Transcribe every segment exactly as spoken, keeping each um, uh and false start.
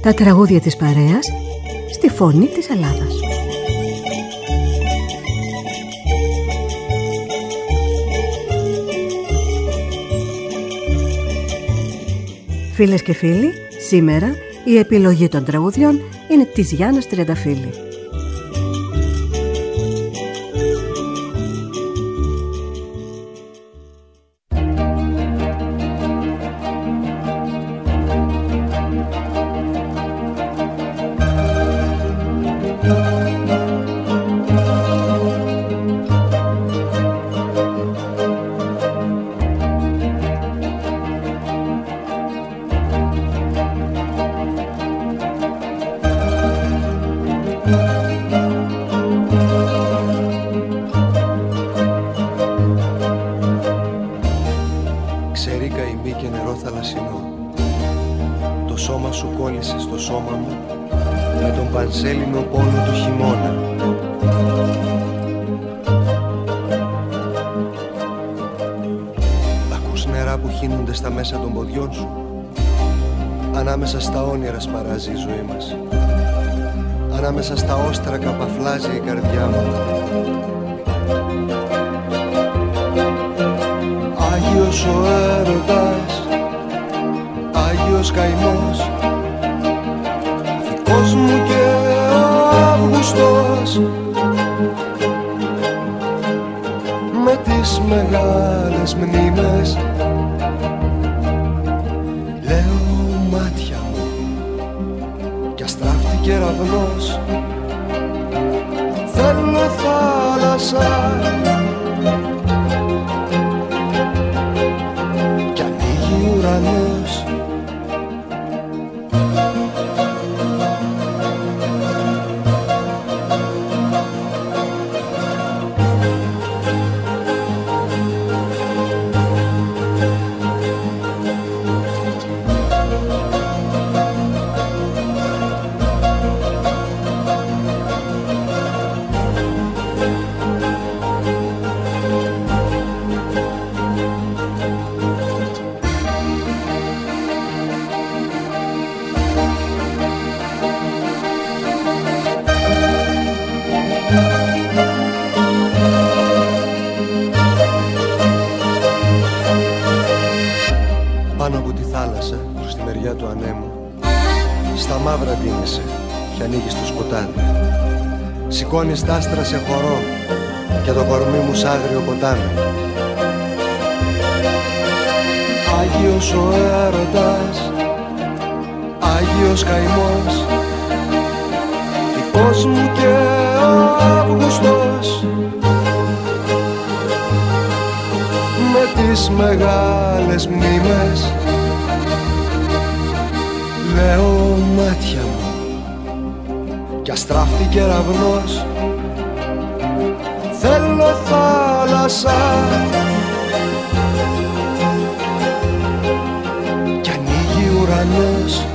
Τα τραγούδια της παρέας στη φωνή της Ελλάδας. Φίλες και φίλοι, σήμερα η επιλογή των τραγουδιών είναι της Γιάννας Τριανταφύλλη. Ανάμεσα στα όνειρα σπαράζει η ζωή μας. Ανάμεσα στα όστρακα παφλάζει η καρδιά μου. Άγιος ο έρωτας, Άγιος καημός, δικός μου και ο Αύγουστος, με τις μεγάλες μνήμες. Κεραυνός, θέλω θάλασσα κι ανοίγει ουρανός. Πάνω από τη θάλασσα, προς τη μεριά του ανέμου, στα μαύρα ντύνεσαι και ανοίγεις το σκοτάδι. Σηκώνεις τ' άστρα σε χορό και το κορμί μου σ' άγριο ποτάμι. Άγιος ο έρωτας, Άγιος καημός, δικός μου και ο Αύγουστος, με τις μεγάλες μνήμες. Λέω μάτια μου κι αστράφτη κεραυνός, θέλω θάλασσα κι ανοίγει ουρανός.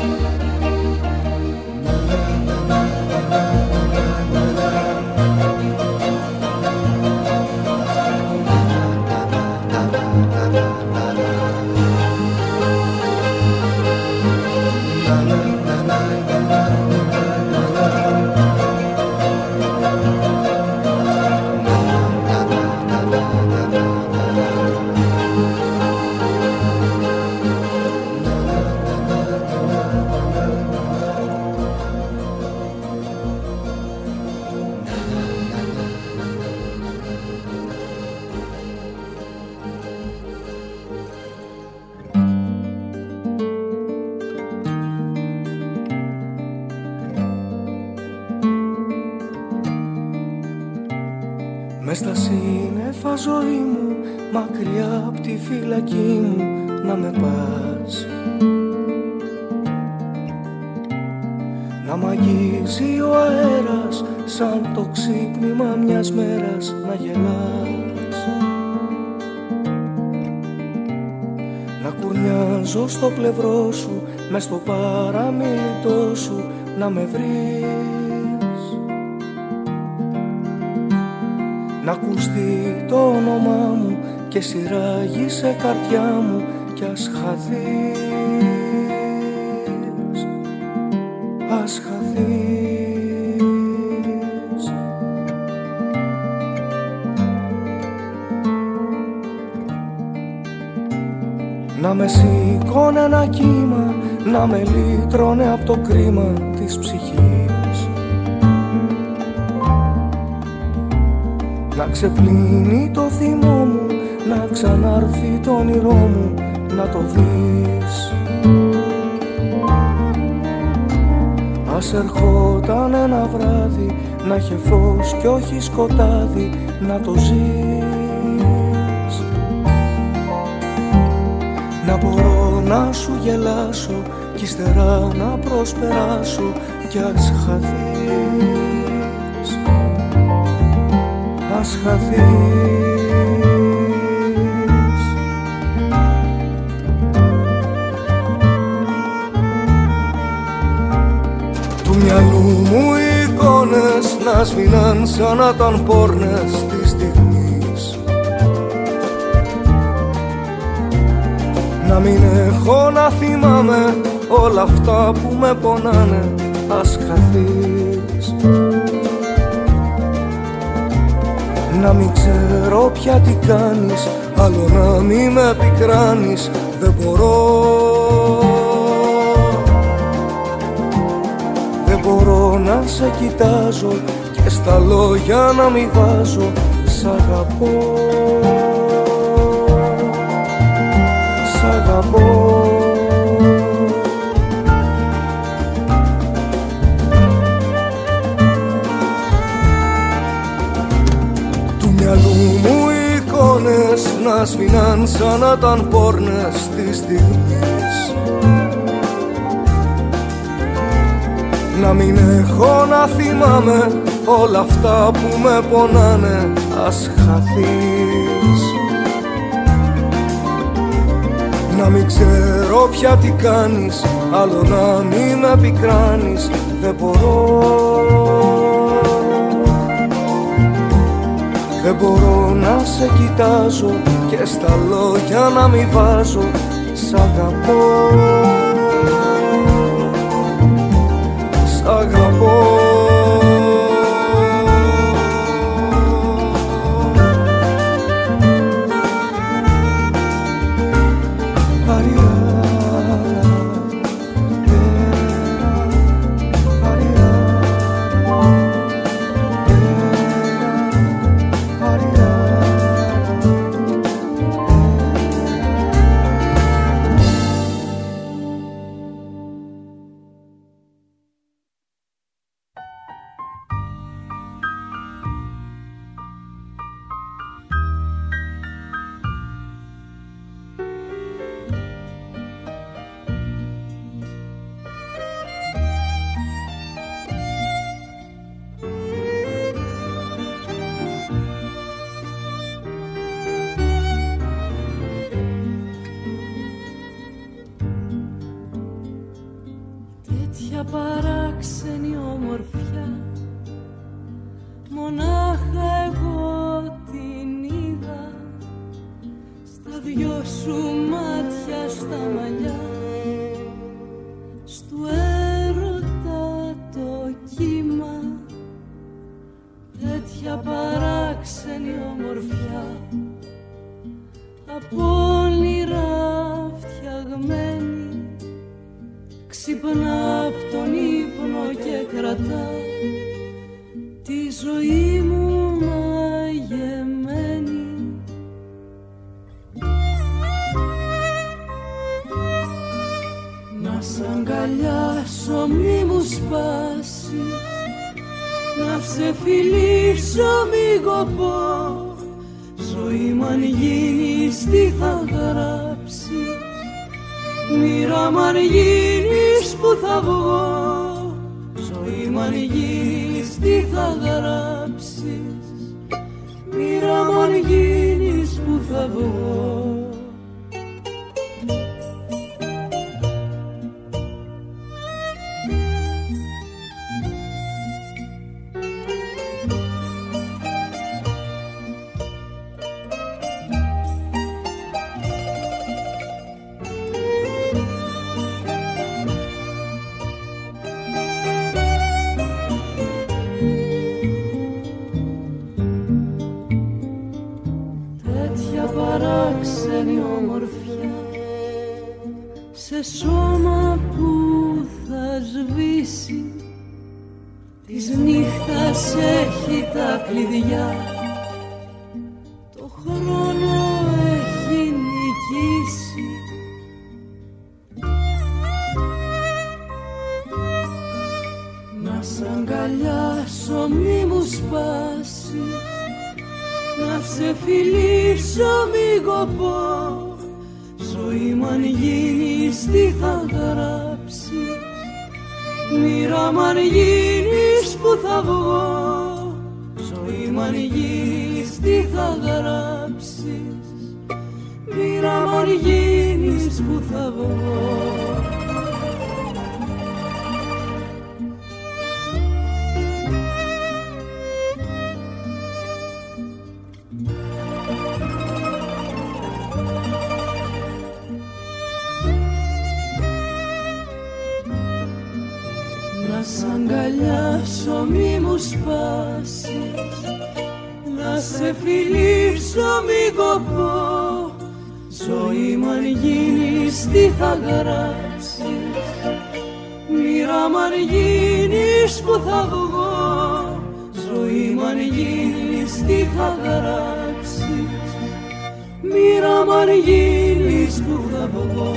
Μες στα σύννεφα ζωή μου, μακριά απ' τη φυλακή μου να με πας, να μ' αγγίζει ο αέρας σαν το ξύπνημα μιας μέρας να γελάς, να κουρνιάζω στο πλευρό σου, μες στο παραμιλητό σου να με βρεις, να ακουστεί το όνομά μου και σειράγει σε καρδιά μου κι ας χαθείς. ας χαθείς. Να με σηκώνε ένα κύμα, να με λύτρωνε από το κρίμα της ψυχής, να ξεπλύνει το θυμό μου, να ξανάρθει το όνειρό μου, να το δεις. Ας ερχόταν ένα βράδυ, να είχε φως κι όχι σκοτάδι, να το ζεις. Να μπορώ να σου γελάσω κι ύστερα να προσπεράσω κι ας χαθείς, ας χαθείς. Του μυαλού μου οι εικόνες να σβήναν σαν να ήταν πόρνες της στιγμής, να μην έχω να θυμάμαι όλα αυτά που με πονάνε, ας χαθείς. Να μην ξέρω πια τι κάνεις, άλλο να μην με πικράνεις, δεν μπορώ. Δεν μπορώ να σε κοιτάζω και στα λόγια να μην βάζω σ' αγαπώ, σ' αγαπώ. Του μυαλού μου οι εικόνες να σβήναν σαν να ήταν πόρνες της στιγμής, να μην έχω να θυμάμαι όλα αυτά που με πονάνε, ας χαθείς. Να μην ξέρω πια τι κάνεις, άλλο να μην με πικράνεις, δεν μπορώ. Δεν μπορώ να σε κοιτάζω και στα λόγια να μην βάζω σ' αγαπώ, σ' αγαπώ. της νύχτας έχει τα κλειδιά, το χρόνο έχει νικήσει. Να σ' αγκαλιάσω μη μου σπάσεις, να σε φιλήσω μη κοπώ, ζωή μου αν γίνεις τι θα γράψεις, μοίρα μ' αν γίνεις που θα βγω, ζωή μ' αν γίνεις τι θα γράψεις, μοίρα μ' αν γίνεις που θα βγω. Να σ' αγκαλιάσω μη μου σπάσεις, να σε φιλήσω μη κοπώ, ζωή μου αν γίνεις τι θα γράψεις, μοίρα μ' αν γίνεις που θα βγω, ζωή μου αν γίνεις τι θα γράψεις, μοίρα μ' αν γίνεις που θα βγω.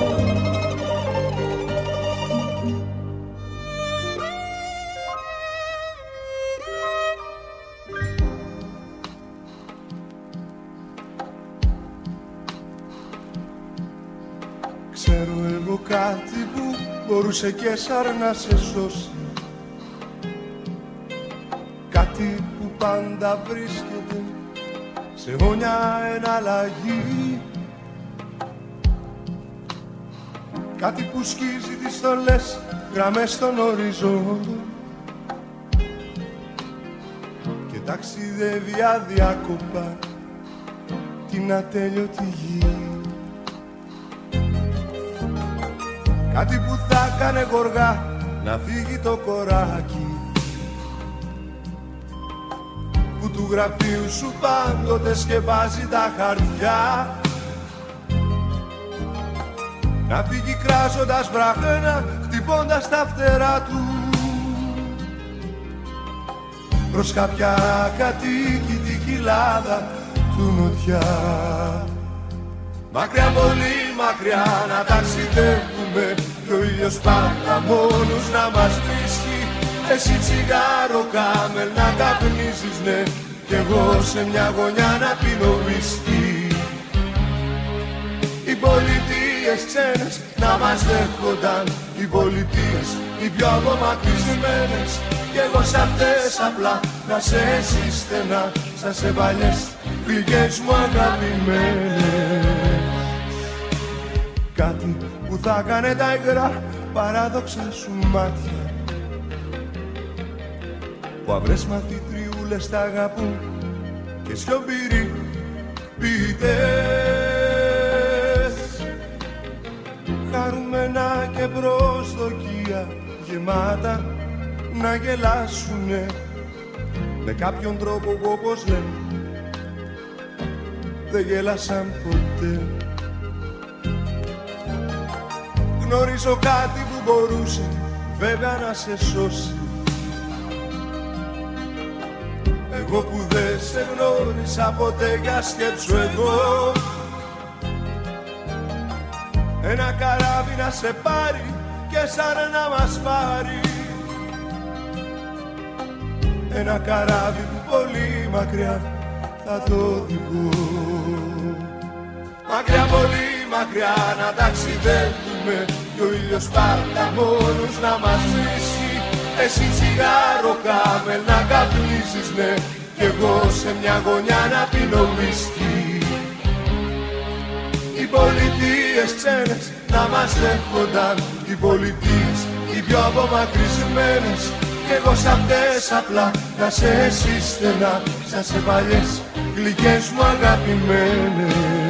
Ξέρω εγώ κάτι που μπορούσε και σαν να σε σώσει, κάτι που πάντα βρίσκεται σε γωνιά εναλλαγή, κάτι που σκίζει τις στολές γραμμές στον οριζόντο και ταξιδεύει αδιάκοπα την ατέλειωτη γη. Κάτι που θα κάνε γοργά να φύγει το κοράκι, που του γραφείου σου πάντοτε σκεπάζει τα χαρτιά, να φύγει κράζοντας βραχένα, χτυπώντας τα φτερά του προς κάποια κατοίκητη κοιλάδα του νοτιά. Μακριά, πολύ μακριά να ταξιδεύουμε κι ο ήλιος πάντα μόνος να μας βρίσκει. Εσύ τσιγάρο κάμελ να καπνίζεις, ναι, κι εγώ σε μια γωνιά να πίνω ουίσκι. Οι πολιτείες ξένες να μας δέχονταν, οι πολιτείες οι πιο απομακρυσμένες, κι εγώ σ' αυτές απλά να σε εσύ στενά, σαν σε παλιές φυγές μου αγαπημένες. Κάτι που θα κάνε τα υγρά παράδοξα σου μάτια, που αυρές μαθητριούλες τα αγαπούν και σιωπηροί ποιητές, χαρούμενα και προσδοκία γεμάτα να γελάσουνε με κάποιον τρόπο που όπως λένε δεν γέλασαν ποτέ. Γνωρίζω κάτι που μπορούσε βέβαια να σε σώσει, εγώ που δεν σε γνώρισα ποτέ, για σκέψου εγώ. Ένα καράβι να σε πάρει και σαν να μας πάρει, ένα καράβι που πολύ μακριά θα το οδηγώ. Μακριά, πολύ μακριά να ταξιδεύουμε κι ο ήλιος πάντα μόνος να μας βρίσκει. Εσύ τσιγάρο κάμελ να καπνίζεις, ναι, κι εγώ σε μια γωνιά να πίνω ουίσκι. Οι πολιτείες ξένες να μας δέχονταν, οι πολιτείες οι πιο απομακρυσμένες, κι εγώ σ' αυτές απλά να σε εσύ στενά, σαν σε παλιές γλυκές μου αγαπημένες.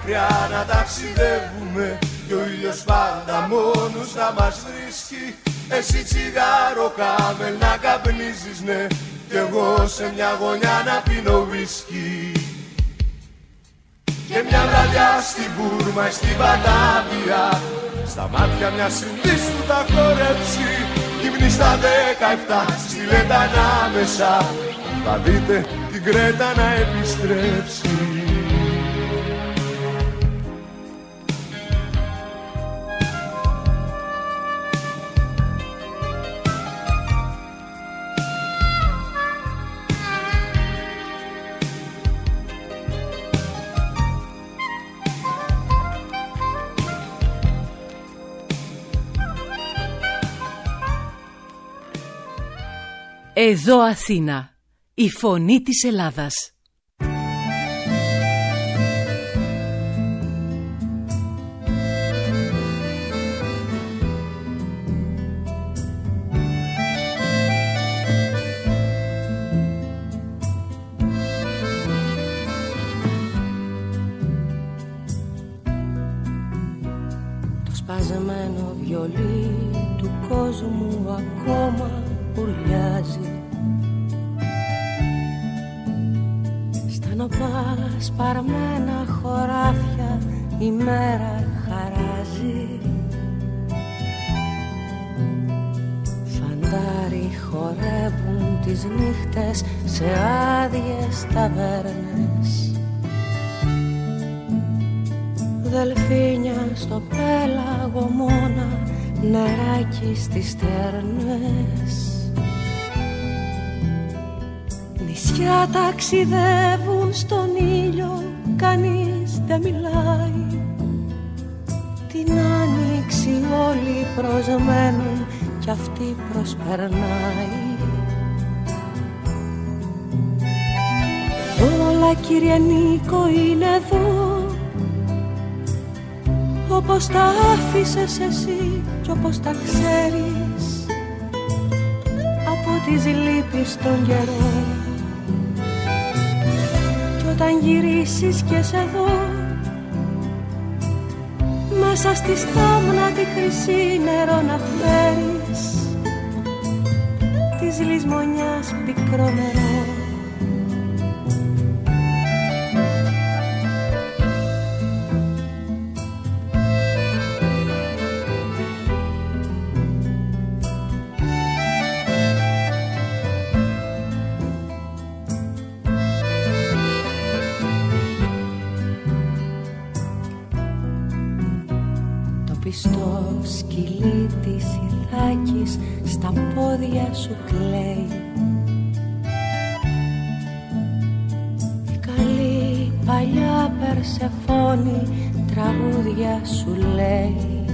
μακριά να ταξιδεύουμε κι ο ήλιος πάντα μόνος να μας βρίσκει. Εσύ τσιγάρο κάμελ να καπνίζεις, ναι, κι εγώ σε μια γωνιά να πίνω ουίσκι. Και μια βραδιά στην Μπούρμα ή στην Βατάβια, στα μάτια μια συνδύς που θα χορέψει. Γυμνή στα δεκαεπτά, στείλετε ανάμεσα, θα δείτε την Κρέτα να επιστρέψει. Εδώ Αθήνα, η φωνή της Ελλάδας. Το σπαζεμένο βιολί του κόσμου ακόμα ουρλιάζει. Στα νοπά σπαρμένα χωράφια η μέρα χαράζει. Φαντάροι χορεύουν τις νύχτες σε άδειες ταβέρνες. Δελφίνια στο πέλαγο μόνα, νεράκι στις στέρνες. Νησιά ταξιδεύουν στον ήλιο, κανείς δεν μιλάει. Την άνοιξη όλοι προσμένουν κι αυτή προσπερνάει. Όλα κύριε Νίκο είναι εδώ, όπως τα άφησες εσύ κι όπως τα ξέρεις από τις λύπεις των καιρών. Κι όταν γυρίσεις και σε δω μέσα στη στάμνα τη χρυσή νερό να φέρεις, της λησμονιάς πικρό νερό. Στο σκυλί της Ιθάκης στα πόδια σου κλαίει. Η καλή παλιά Περσεφόνη τραγούδια σου λέει.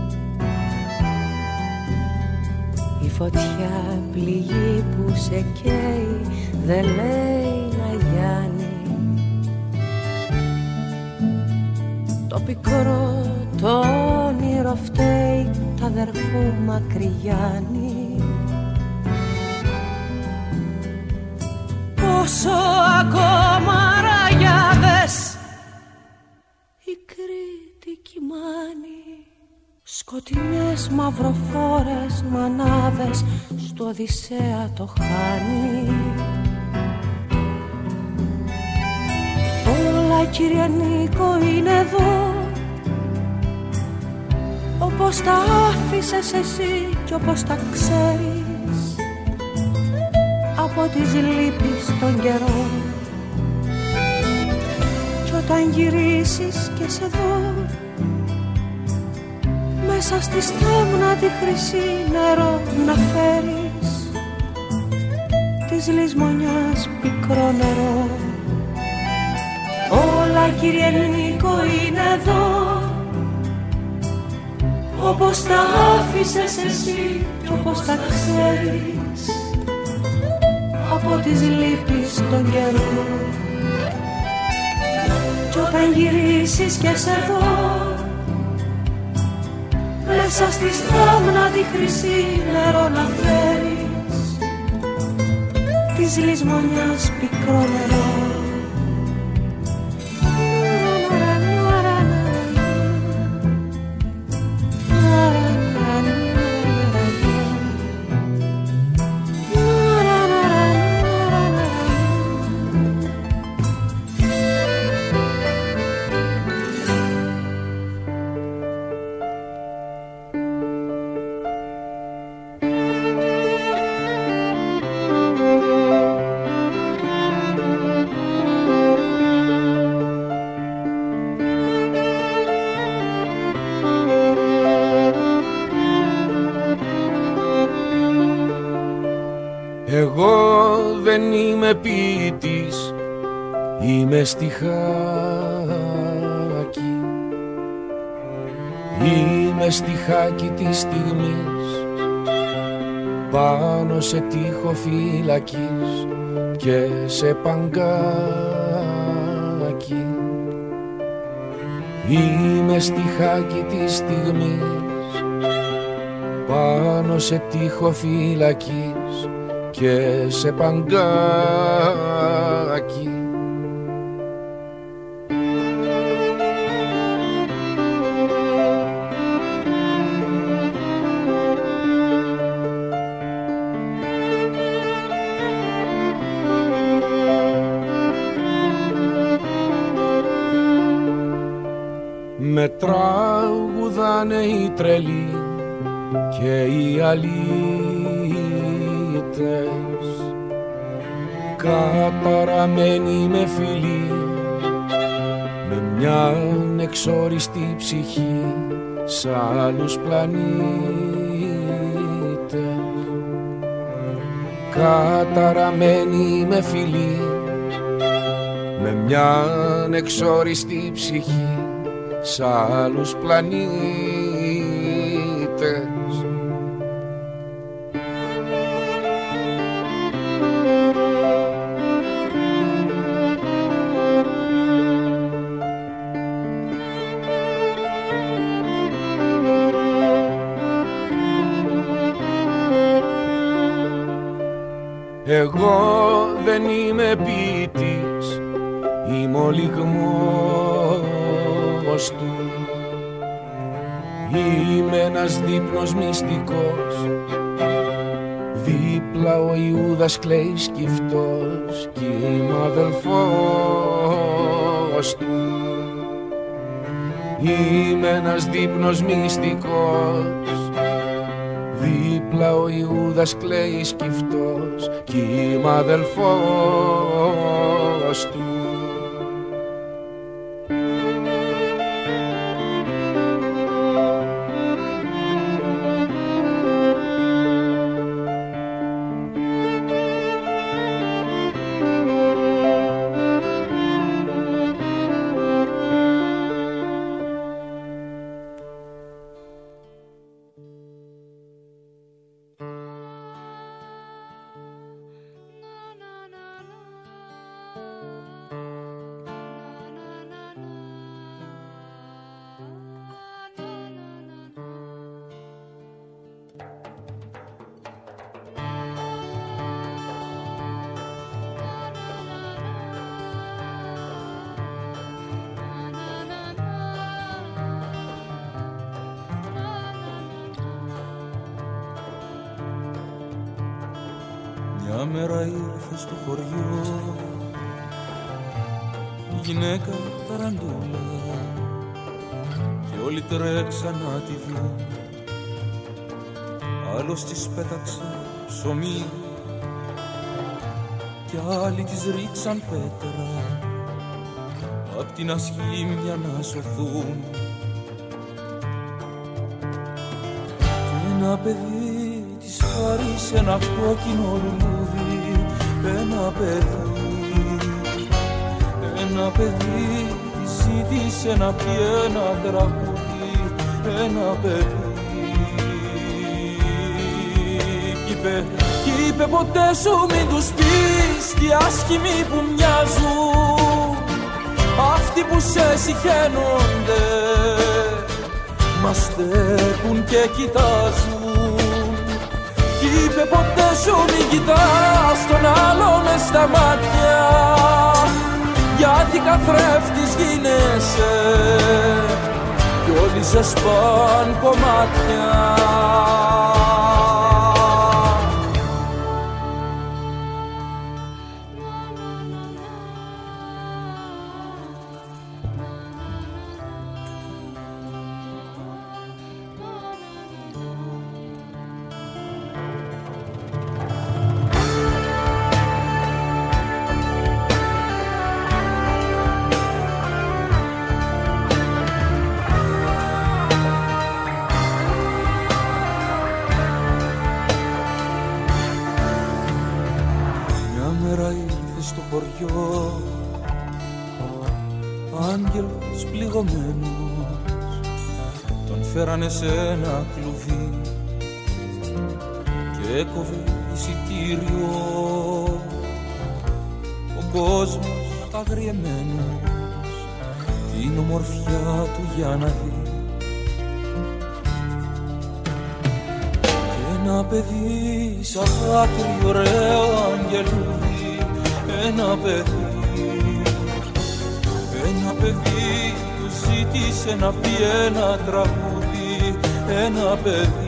Η φωτιά πληγή που σε καίει δεν λέει να γιάνει. Το πικρό το όνειρο φταίει τ' αδερφού Μακρυγιάννη. Πόσο ακόμα ραγιάδες η Κρήτη κοιμάνει. Σκοτεινές μαυροφόρες μανάδες στο Οδυσσέα το χάνει. Όλα κύριε Νίκο είναι εδώ, όπως τα άφησες εσύ κι όπως τα ξέρεις από τις λύπεις των καιρών. Κι όταν γυρίσεις και σε δω μέσα στη στάμνα τη χρυσή νερό να φέρεις, της λησμονιάς πικρό νερό. Όλα κύριε Νίκο είναι εδώ, όπως τα άφησες εσύ κι όπως τα ξέρεις από τις λύπεις των καιρών. Κι όταν γυρίσεις και σε δω μέσα στη στάμνα τη χρυσή νερό να φέρεις, της λησμονιάς πικρό νερό. δεν είμαι ποιητής, είμαι στιχάκι. Είμαι στιχάκι της στιγμής πάνω σε τοίχο φυλακής και σε παγκάκι. Είμαι στιχάκι της στιγμής πάνω σε τοίχο φυλακής και σε παγκάκι. Με τραγουδάνε οι τρελοί και οι αλήτες, καταραμένοι με φιλί, με μια εξόριστη ψυχή σ' άλλους πλανήτες. Καταραμένοι με φιλί, με μια εξόριστη ψυχή σ' άλλους πλανήτες. Εγώ δεν είμαι ποιητής, είμαι ο λυγμός του. Είμαι ένας δείπνος μυστικός, δίπλα ο Ιούδας κλαίει σκυφτός κι είμαι αδελφός του. Είμαι ένας δείπνος μυστικός, δίπλα ο Ιούδας κλαίει σκυφτός κι είμαι αδελφός του. Μια μέρα ήρθε στο χωριό γυναίκα ταραντούλα και όλοι τρέξαν να τη δουν. Άλλος της πέταξε ψωμί κι άλλοι της ρίξαν πέτρα απ' την ασχήμια να σωθούν. Και ένα παιδί της χάρισε ένα κόκκινο λουλούδι, ένα παιδί, ένα παιδί της ζήτησε να πει ένα τραγούδι, ένα παιδί. Κι είπε, κι είπε ποτέ σου μην τους πεις τι άσχημοι που μοιάζουν, αυτοί που σε συχαίνονται μας στέκουν και κοιτάζουν. Κι είπε ποτέ σου μην κοιτάς τον άλλο μες στα μάτια, γιατί καθρέφτης γίνεσαι κι όλοι σε σπάν κομμάτια. άγγελος πληγωμένος, τον φέρανε σε ένα κλουβί και έκοβε εισιτήριο ο κόσμος αγριεμένος την ομορφιά του για να δει. Και ένα παιδί σαν δάκρυ ωραίο αγγελούδι, ένα παιδί, ένα παιδί του ζήτησε να πει ένα τραγούδι, ένα παιδί.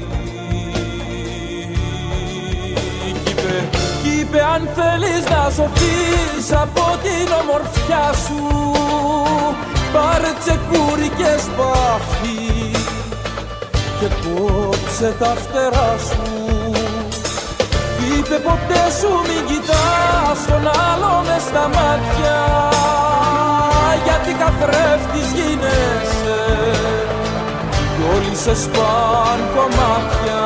Κι είπε αν θέλεις να σωθείς από την ομορφιά σου, πάρε τσεκούρι και σπαθί και κόψε τα φτερά σου. Κι είπε ποτέ σου μην κοιτάς τον άλλο μες στα μάτια, γιατί καθρέφτης γίνεσαι κι όλοι σε σπάν κομμάτια.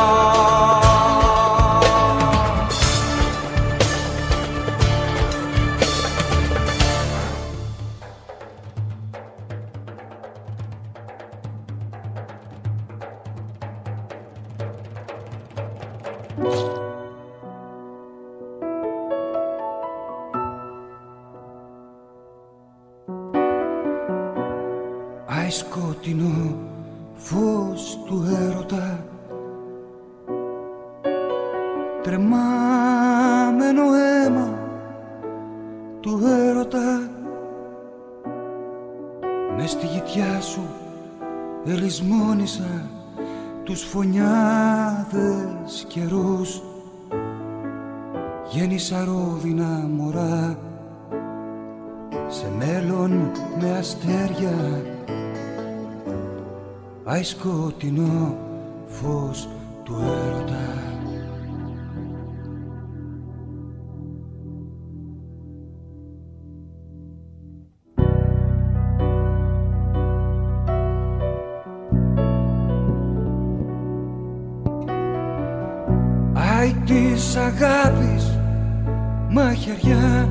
Άι σκότεινο φως του έρωτα, τρεμάμενο αίμα του έρωτα, μες στη γητιά σου ελισμόνισα τους φωνιάδες καιρούς. Γέννησα ρόδινα μωρά σε μέλλον με αστέρια. Άι σκοτεινό φως του έρωτα. Άι της αγάπης μαχαιριά,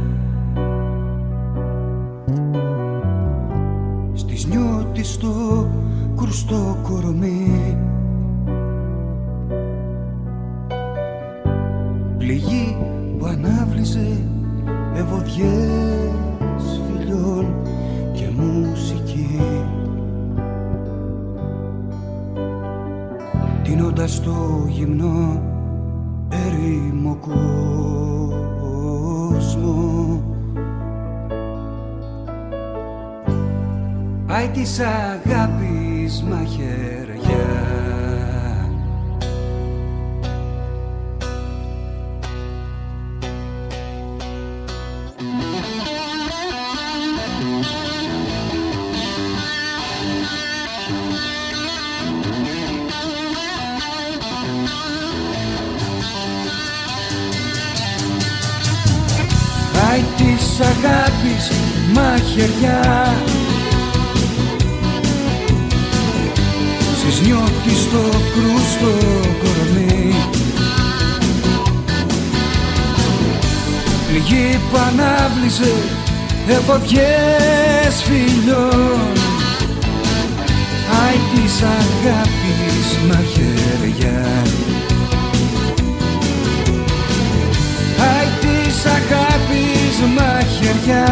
στις νιώτης στο κρουστό κορμί, πληγή που ανάβλυζε ευωδιές φιλιών και μουσική, τίνοντας το γυμνό ερήμο κόσμο. Άι της αγάπης μαχαιριά. Άι της αγάπης μαχαιριά, στις νιώτης στο κρούστο κορμί, πληγή που ανάβλυζε εφοδιές φιλιών. Άι της αγάπης μαχαιριά. Άι της αγάπης μαχαιριά.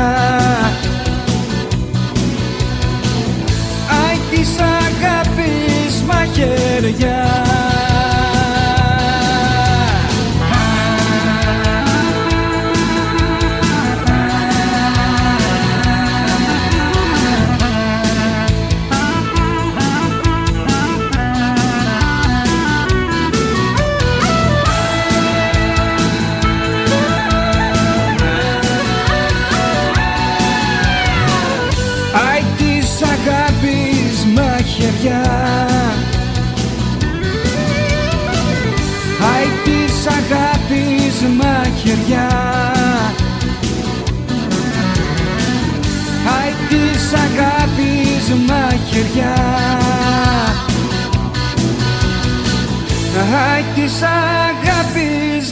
Άι της αγάπης μαχαιριά. Άι της αγάπης μαχαιριά. Άι της αγάπης μαχαιριά. Άι της αγάπης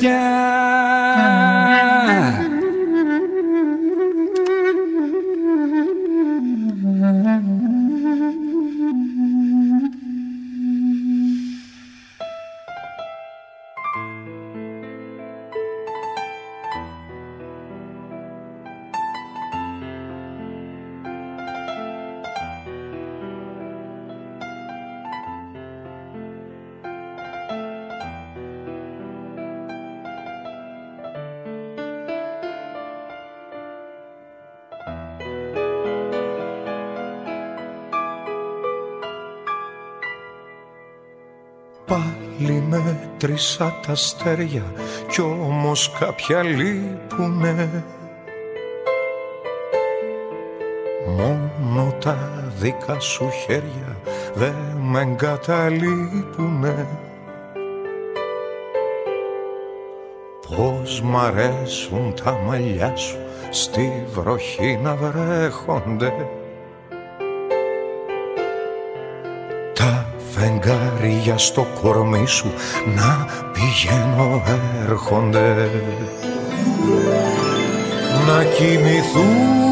μαχαιριά. Πάλι μέτρησα τα αστέρια κι όμως κάποια λείπουνε. Μόνο τα δικά σου χέρια δε με εγκαταλείπουνε. Πώς μ' αρέσουν τα μαλλιά σου στη βροχή να βρέχονται. Τα φεγγάρια στο κορμί σου να πηγαίνω έρχονται. Να κοιμηθούμε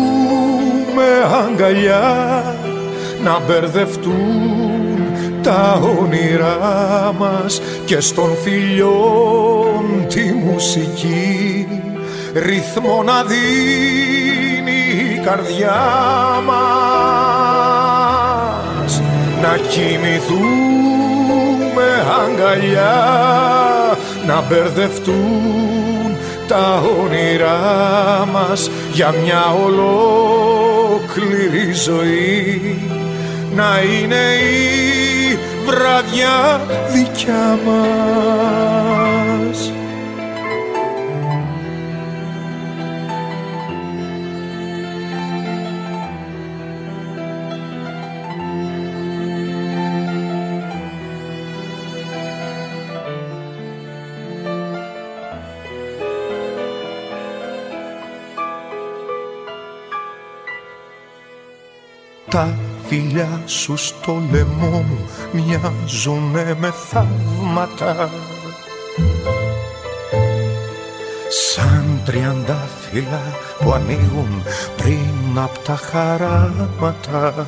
αγκαλιά, να μπερδευτούν τα όνειρά μας και στον φιλιών τη μουσική ρυθμό να δίνει η καρδιά μας. Να κοιμηθούμε αγκαλιά, να μπερδευτούν τα όνειρά μας για μια ολόκληρη ζωή, να είναι η βραδιά δικιά μας. Τα φιλιά σου στο λαιμό μου μοιάζουνε με θαύματα, σαν τριαντάφυλλα που ανοίγουν πριν απ' τα χαράματα.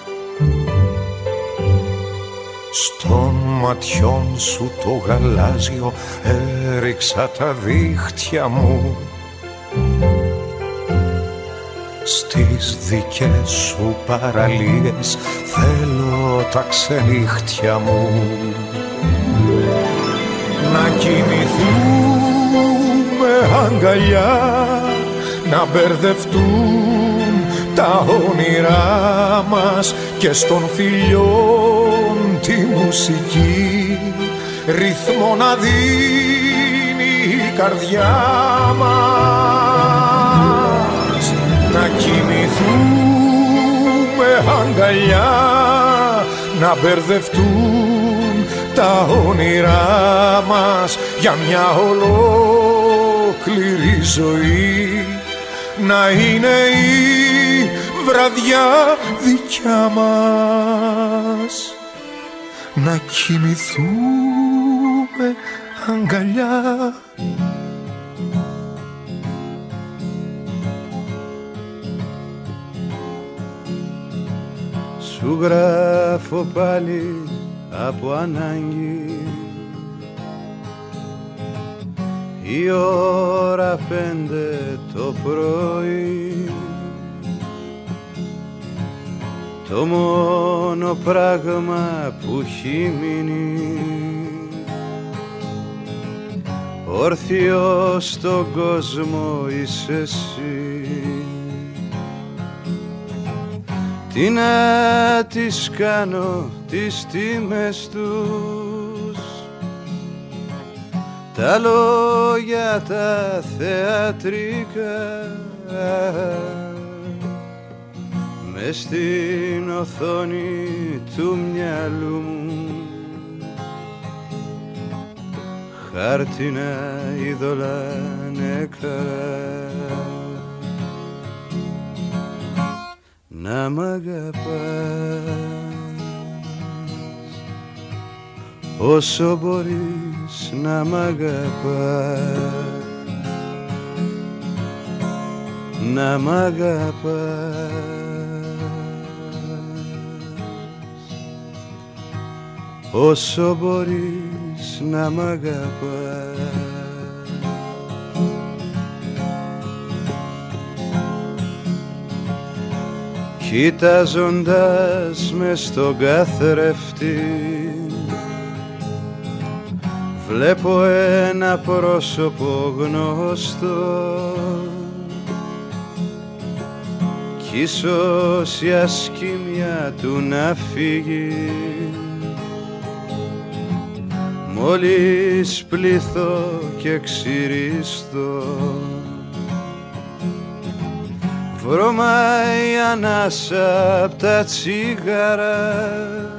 Στον ματιών σου το γαλάζιο έριξα τα δίχτυα μου, στις δικές σου παραλίες θέλω τα ξενύχτια μου. Να κοιμηθούμε αγκαλιά, να μπερδευτούν τα όνειρά μας και στον φιλιών τη μουσική ρυθμό να δίνει η καρδιά μας. Να κοιμηθούμε αγκαλιά, να μπερδευτούν τα όνειρά μας για μια ολόκληρη ζωή, να είναι η βραδιά δικιά μας. Να κοιμηθούμε αγκαλιά, σου γράφω πάλι από ανάγκη, η ώρα πέντε το πρωί, το μόνο πράγμα που έχει μείνει όρθιο στον κόσμο είσαι εσύ. Τι να τις κάνω τις τιμές τους, τα λόγια τα θεατρικά, μες στην οθόνη του μυαλού μου χάρτινα είδωλα νεκρά. Να μ' αγαπάς όσο μπορείς να μ' αγαπάς, να μ' αγαπάς όσο μπορείς να μ' αγαπάς. Κοιτάζοντας μες στον καθρέφτη βλέπω ένα πρόσωπο γνωστό κι ίσως η ασκήμια του να φύγει μόλις πλήθω και ξυριστώ, βρωμάει η ανάσα απ' τα τσίγαρα,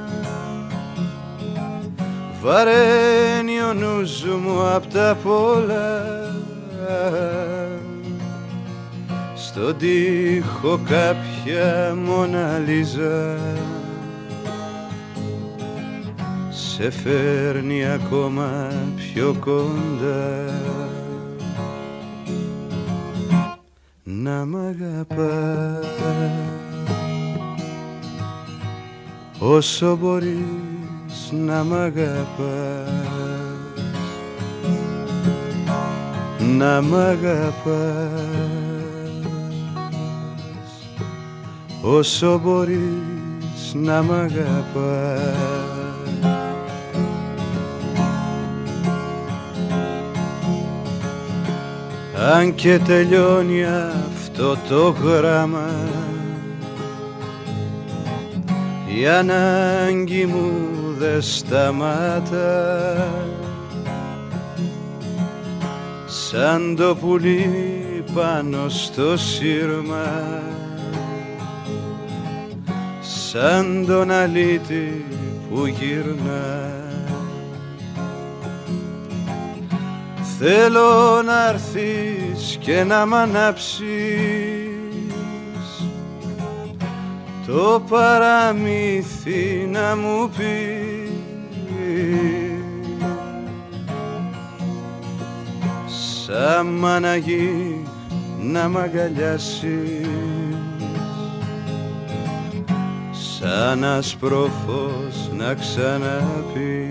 βαραίνει ο νους μου απ' τα πολλά, στον τοίχο κάποια Μοναλίζα σε φέρνει ακόμα πιο κοντά. Να μ' αγαπάς όσο μπορείς να μ' αγαπάς, να μ' αγαπάς όσο μπορείς να μ' αγαπάς. Αν και τελειώνει αυτό το γράμμα, η ανάγκη μου δε σταμάτα, σαν το πουλί πάνω στο σύρμα, σαν τον αλήτη που γυρνά. Θέλω να έρθεις και να μ' ανάψεις το παραμύθι, να μου πεις σαν μαναγί να μ' αγκαλιάσεις, σαν άσπρο φως να ξαναπείς.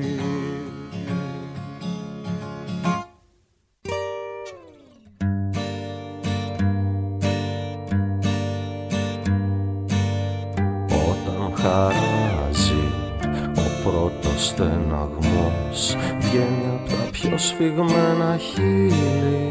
Χαράζει ο πρώτος στεναγμός, βγαίνει απ' τα πιο σφιγμένα χείλη,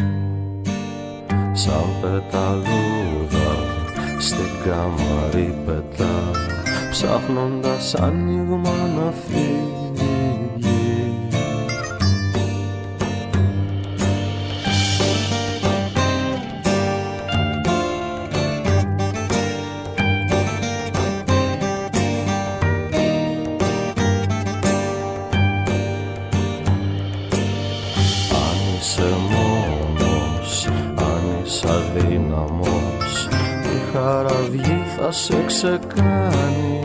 σαν πεταλούδα στην κάμαρη πετά, ψάχνοντας άνοιγμα να φύγει. Θα σε ξεκάνει,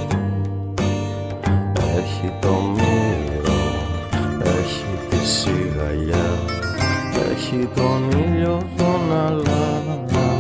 έχει το μύρο, έχει τη σιγαλιά, έχει τον ήλιο τον αλάνι.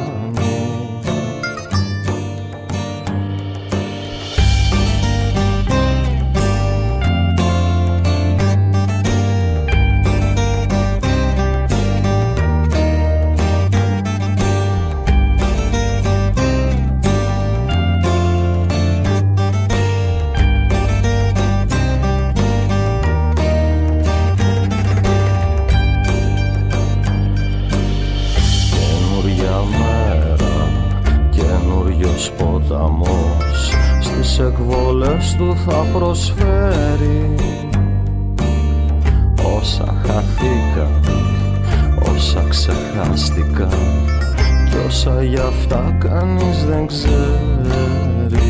Ποταμός στις εκβολές του θα προσφέρει όσα χαθήκαν, όσα ξεχάστηκαν κι όσα γι' αυτά κανείς δεν ξέρει.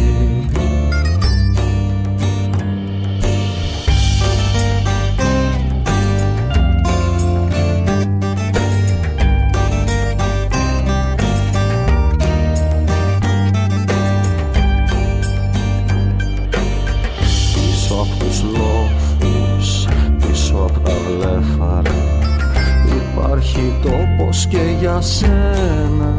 Τόπος και για σένα,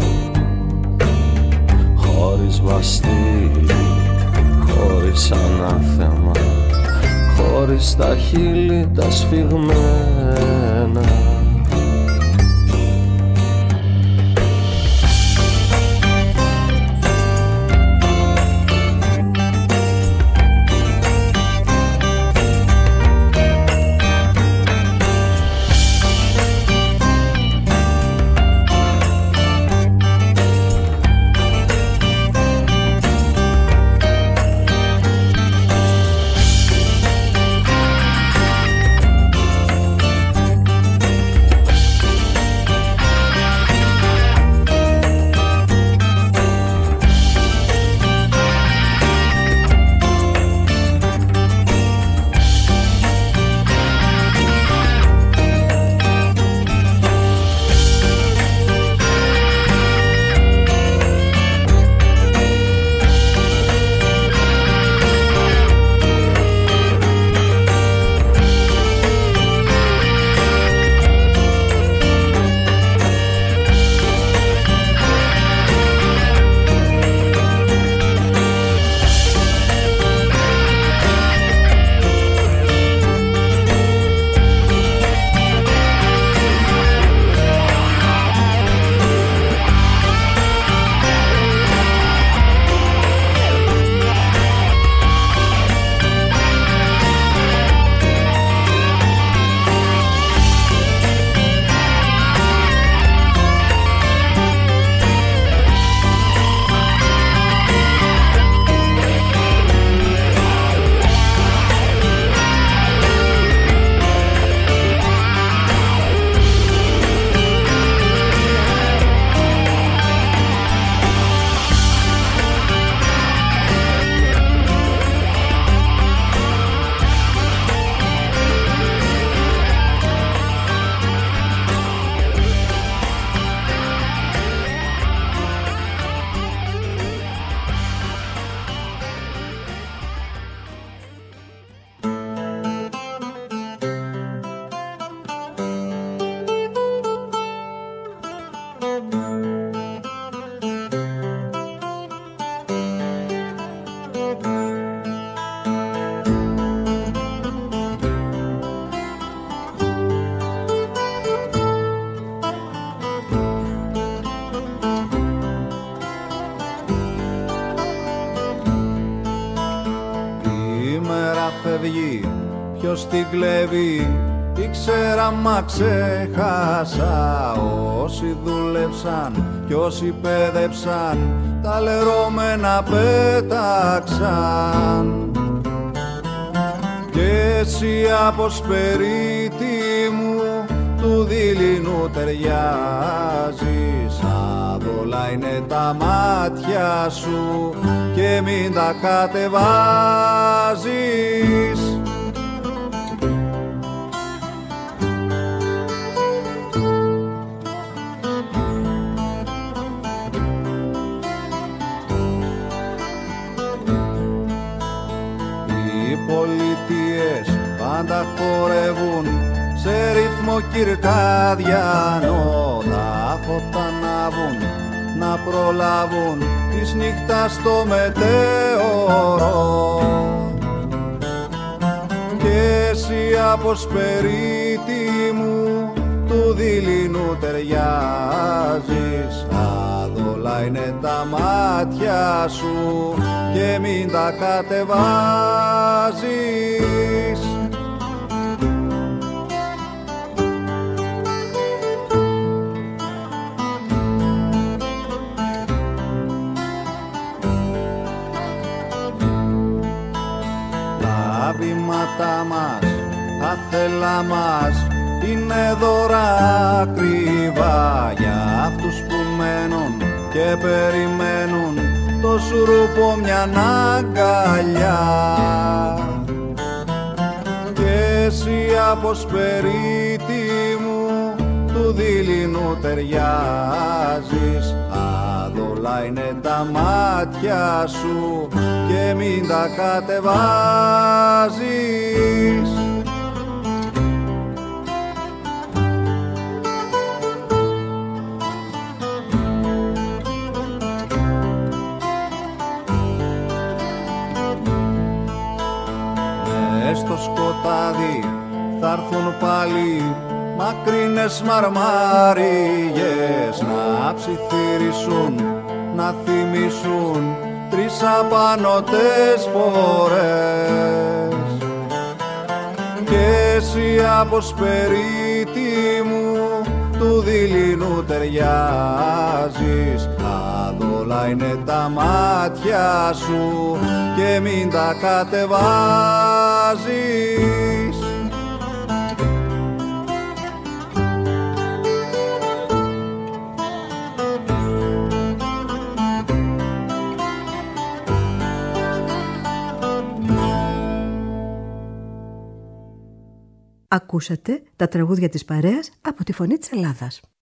χωρίς βαστήρι, χωρίς ανάθεμα, χωρίς τα χείλη τα σφιγμένα. φεύγει, ποιος την κλέβει, ήξερα μα ξέχασα. Όσοι δούλεψαν κι όσοι πέδεψαν, τα λερώμενα πέταξαν. Και εσύ αποσπερίτη μου του δειλινού ταιριάζεις. Άδολα είναι τα μάτια σου και μην τα κατεβάζεις. Οι πολιτείες πάντα χορεύουν σε ρυθμό κυρκάδιανο. Τα φώτα ανάβουν να προλάβουν της νύχτας στο μετέωρο. Και εσύ αποσπερίτη μου του δειλινού ταιριάζεις. Άδολα είναι τα μάτια σου και μην τα κατεβάζεις. Τα βήματα μας, τα θέλα μας είναι δώρα ακριβά για αυτούς που μένουν και περιμένουν το σουρούπο μιαν αγκαλιά. Και εσύ αποσπερίτη μου του δειλινού ταιριάζεις. Άδολα είναι τα μάτια σου και μην τα κατεβάζεις. Μες στο σκοτάδι θα έρθουν πάλι μακρινές μαρμαρίγες να ψιθυρίσουν, να θυμίσουν τρεις απανωτές φορές. Και εσύ αποσπερίτη μου του δειλινού ταιριάζεις. Άδολα είναι τα μάτια σου και μην τα κατεβάζεις. Ακούσατε τα τραγούδια της παρέας από τη Φωνή της Ελλάδας.